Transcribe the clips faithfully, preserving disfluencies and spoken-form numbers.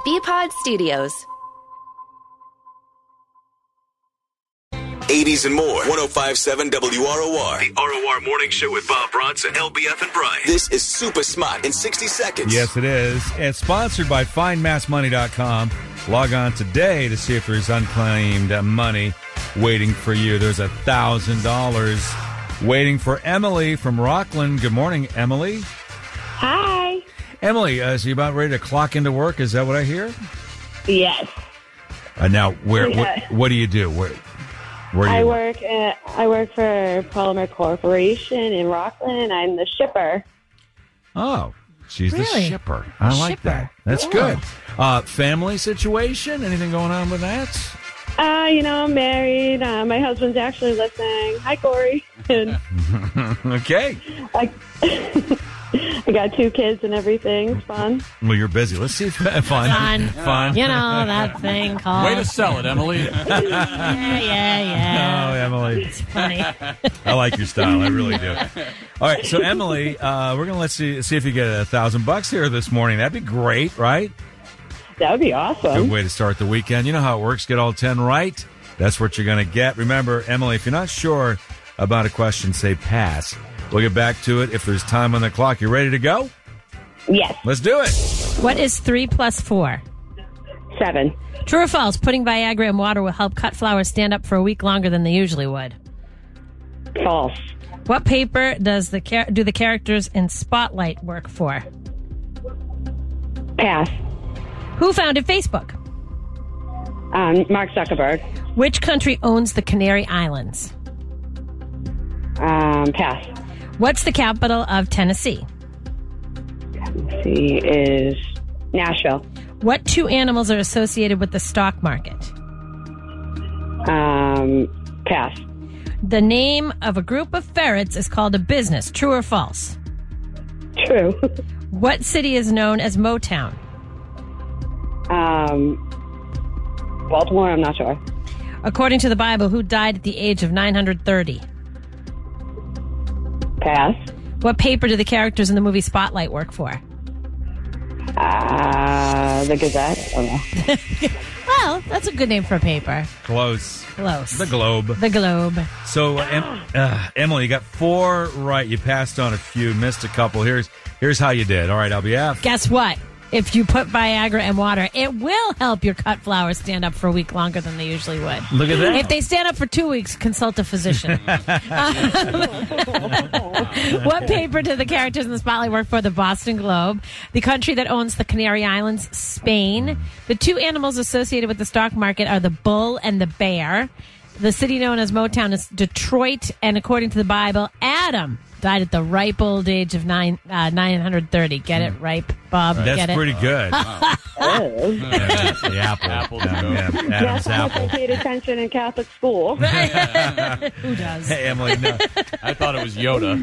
B-Pod Studios. eighties and more. one oh five point seven W R O R. The R O R Morning Show with Bob Bronson, L B F, and Brian. This is Super Smart in sixty seconds. Yes, it is. It's sponsored by find mass money dot com. Log on today to see if there's unclaimed money waiting for you. There's a one thousand dollars waiting for Emily from Rockland. Good morning, Emily. Hi. Emily, uh, so you about ready to clock into work? Is that what I hear? Yes. Uh, now, where? Yeah. What, what do you do? Where? Where do you I work? work at, I work for Polymer Corporation in Rockland. I'm the shipper. Oh, she's the Really? shipper. I like Shipper. that. That's Yeah. good. Uh, family situation? Anything going on with that? Uh, you know, I'm married. Uh, my husband's actually listening. Hi, Corey. And Okay. I, I got two kids and everything. It's fun. Well, you're busy. Let's see if fun. Fun. Fun. You know, that thing called... Way to sell it, Emily. Yeah, yeah, Oh, yeah. Emily. It's funny. I like your style. I really do. All right. So, Emily, uh, we're going to let's see, see if you get a thousand bucks here this morning. That'd be great, right? That would be awesome. Good way to start the weekend. You know how it works. Get all ten right. That's what you're going to get. Remember, Emily, if you're not sure about a question, say pass. We'll get back to it if there's time on the clock. You ready to go? Yes. Let's do it. What is three plus four? Seven. True or false? Putting Viagra in water will help cut flowers stand up for a week longer than they usually would. False. What paper does the char- do the characters in Spotlight work for? Pass. Who founded Facebook? Um, Mark Zuckerberg. Which country owns the Canary Islands? Um, pass. What's the capital of Tennessee? Let's see, is Nashville. What two animals are associated with the stock market? Um, pass. The name of a group of ferrets is called a business. True or false? True. What city is known as Motown? um, Baltimore, I'm not sure. According to the Bible, who died at the age of nine hundred thirty? Pass. What paper do the characters in the movie Spotlight work for? Uh, the Gazette. I don't know. Well, that's a good name for a paper. Close. Close. The Globe. The Globe. So, uh, em- uh, Emily, you got four right. You passed on a few, missed a couple. Here's here's how you did. All right, L B F. Guess what? If you put Viagra in water, it will help your cut flowers stand up for a week longer than they usually would. Look at that. If they stand up for two weeks, consult a physician. What paper do the characters in the Spotlight work for? The Boston Globe. The country that owns the Canary Islands, Spain. The two animals associated with the stock market are the bull and the bear. The city known as Motown is Detroit, and according to the Bible, Adam died at the ripe old age of nine uh, nine hundred thirty. Get it, ripe, Bob? That's Get it? pretty good. Yeah, that's the apple. Apple. Yeah, yeah, Adam's That's how much I apple. paid attention in Catholic school. Who does? Hey, Emily, no. I thought it was Yoda.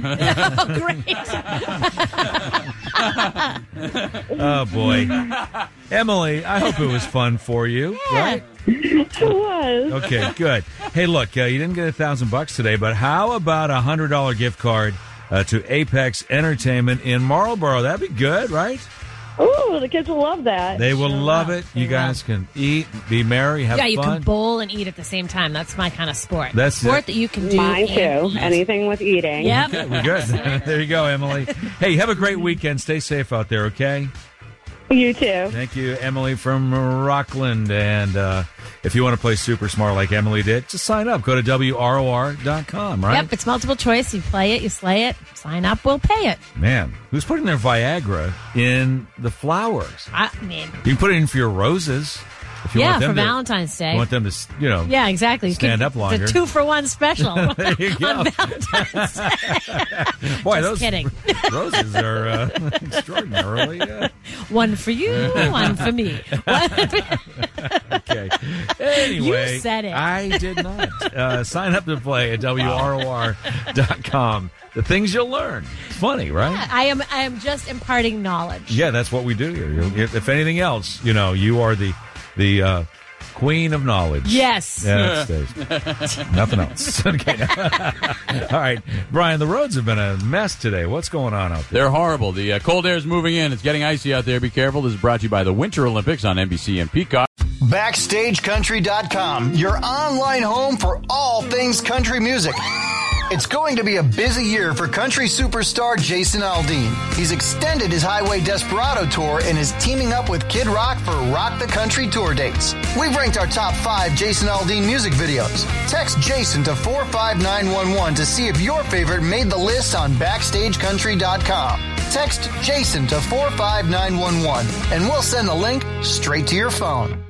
Oh, great. Oh, boy. Emily, I hope it was fun for you, right? It was. Okay, good. Hey, look, uh, you didn't get a thousand bucks today, but how about a hundred dollar gift card uh, to Apex Entertainment in Marlboro? That'd be good, right? Ooh, the kids will love that. They will Sure love will. it. They You guys can eat, be merry, have Yeah, you fun. can bowl and eat at the same time. That's my kind of sport. That's sport it. that you can do. Mine and too. eat. Anything with eating. Yep. We're good. There you go, Emily. Hey, have a great weekend. Stay safe out there, okay? You too. Thank you, Emily from Rockland. And uh, if you want to play Super Smart like Emily did, just sign up. Go to W R O R dot com, right? Yep, it's multiple choice. You play it, you slay it. Sign up, we'll pay it. Man, who's putting their Viagra in the flowers? I mean, You can put it in for your roses. If you yeah, want them for to, Valentine's Day. You want them to, you know. Yeah, exactly. You Stand could- up longer. The two for one special There you go. on Valentine's Day. Boy, Just those kidding. roses are uh, extraordinarily. Uh, One for you, one for me. okay. Anyway, You said it. I did not. Uh, sign up to play at W R O R dot com. The things you'll learn. It's funny, right? I am. I am just imparting knowledge. Yeah, that's what we do here. You'll get, if anything else, you know, you are the the uh, Queen of knowledge. Yes. Yeah, that stays. Nothing else. Okay. All right. Brian, the roads have been a mess today. What's going on out there? They're horrible. The uh, cold air is moving in. It's getting icy out there. Be careful. This is brought to you by the Winter Olympics on N B C and Peacock. Backstage Country dot com, your online home for all things country music. It's going to be a busy year for country superstar Jason Aldean. He's extended his Highway Desperado tour and is teaming up with Kid Rock for Rock the Country tour dates. We've ranked our top five Jason Aldean music videos. Text Jason to four five nine one one to see if your favorite made the list on Backstage Country dot com. Text Jason to four five nine one one and we'll send the link straight to your phone.